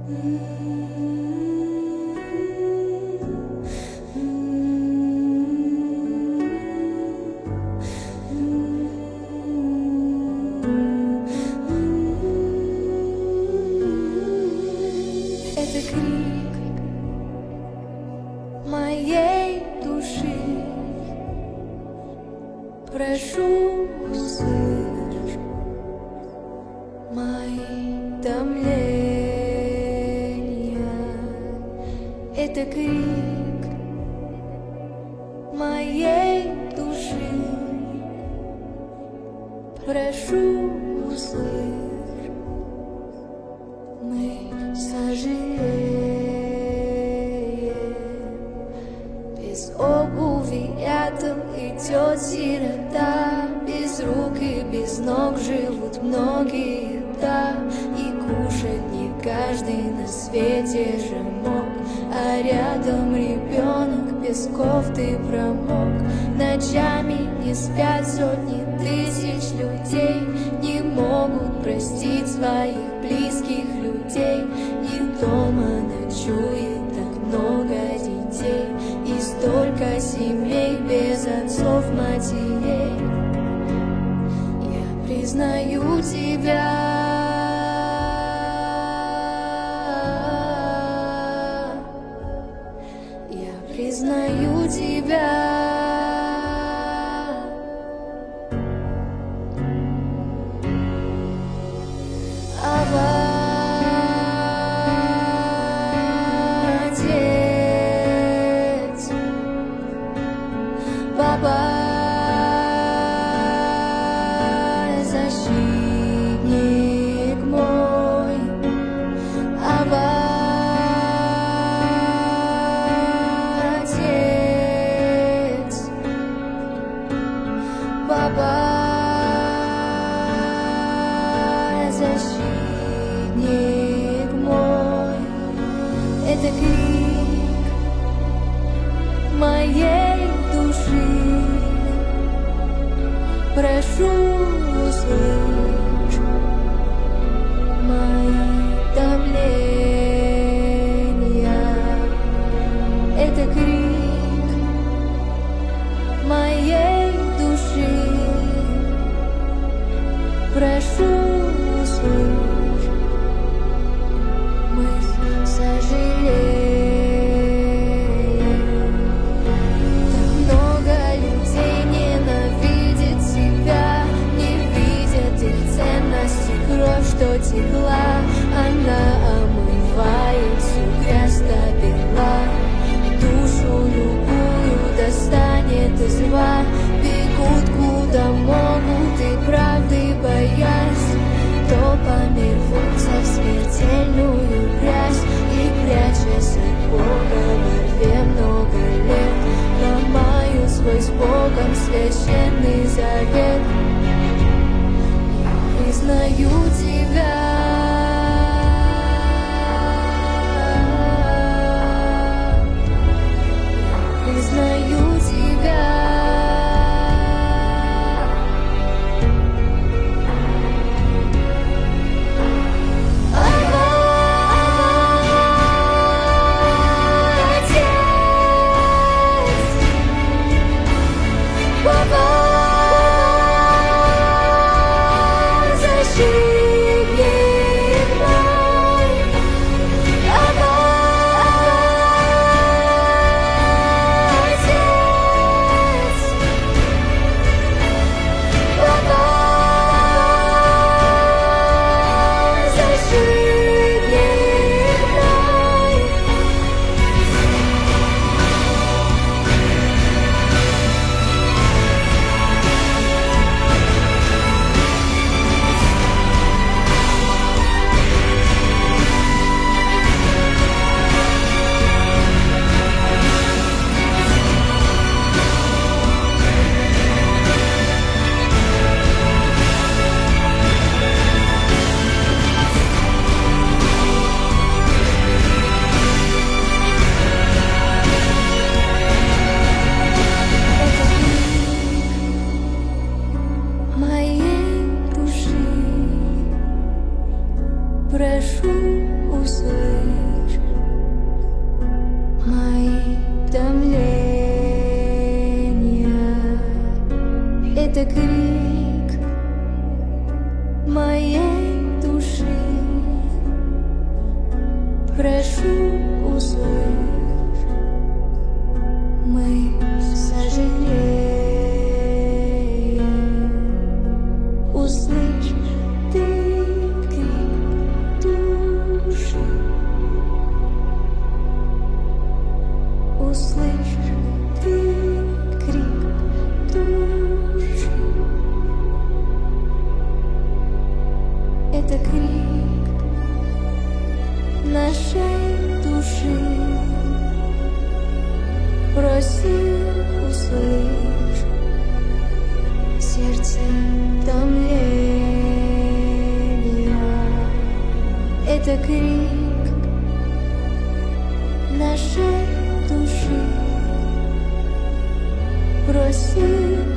Это крик моей души. Прошу, услышь мои томления. Это крик моей души. Прошу, услышь, мы сожалеем. Без обуви рядом идет сирота, без рук и без ног живут многие, да. И кушать не каждый на свете же мог, а рядом ребенок без кофты промок. Ночами не спят сотни тысяч людей, не могут простить своих близких людей. И дома ночует так много детей, и столько семей без отцов, матерей. Я признаю тебя, я признаю тебя. Отец, папа, защитник мой, отец, папа, защитник мой. Это крик моей души. Прошу, услышь мои томления. Это крик моей души. Прошу, услышь, мы сожалеем. Так много людей ненавидит себя, не видят их ценности. Кровь, что текла, она омывает всю грязь до бела. Душу любую достанет из рва, бегут куда могут и правды боясь. Толпами рвутся в смертельную грязь, и прячась от Бога во рве много лет, ломаю свой с Богом священный завет. Я признаю тебя, я признаю тебя. Прошу, услышь мои томления. Это крик моей души. Прошу, услышь, мы сожалеем. Услышь ты крик души. Услышь ты крик души. Это крик нашей души. Просим, услышь сердце томления. Это крик нашей души. Просим,